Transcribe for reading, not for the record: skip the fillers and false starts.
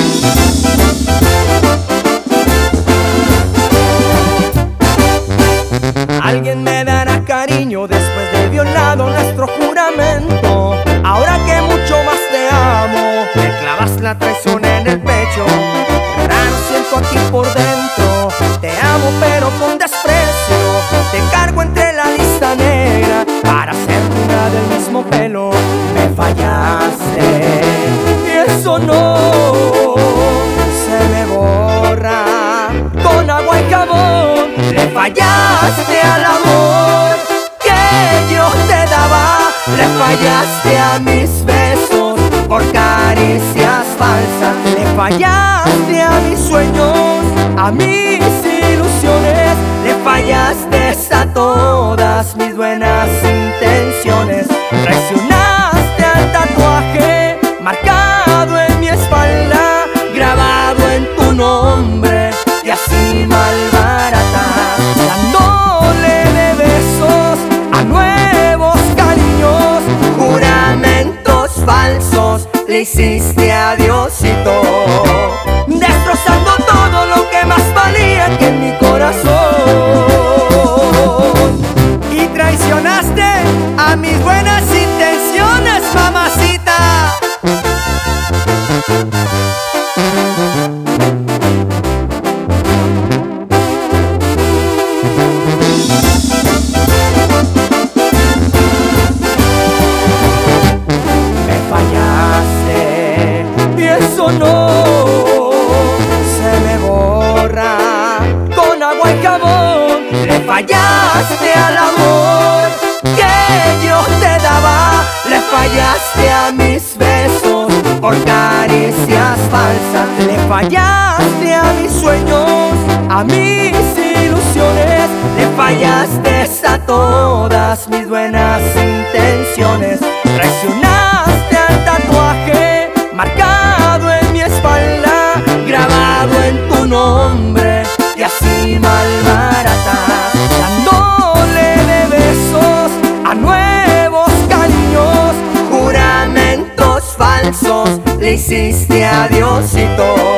Alguien me dará cariño después de violado nuestro juramento. Ahora que mucho más te amo, me clavas la traición en el pecho. Raro siento aquí por dentro. Te amo pero con desprecio. Te cargo entre la lista negra para ser una del mismo pelo. Me fallaste y eso no se me borra con agua y jabón. Le fallaste al amor que yo te daba. Le fallaste a mis besos por caricias falsas. Le fallaste a mis sueños, a mis ilusiones. Le fallaste a todas mis buenas intenciones. Traicionaste al tatuaje marcado en mi espalda, grabado en tu nombre, y así malbaratas, dándole de besos a nuevos cariños. Juramentos falsos le hiciste a Diosito, destrozando todo lo que más valía aquí en mi corazón. Y traicionaste a mis buenas intenciones, mamacita. Eso no se me borra con agua y jabón. Le fallaste al amor que yo te daba. Le fallaste a mis besos por caricias falsas. Le fallaste a mis sueños, a mis ilusiones. Le fallaste a todas mis buenas intenciones. Traicionaste al tatuaje marcado en mi espalda, grabado en tu nombre, y así malbaratas, dándole de besos a nuevos cariños. Juramentos falsos le hiciste a Diosito.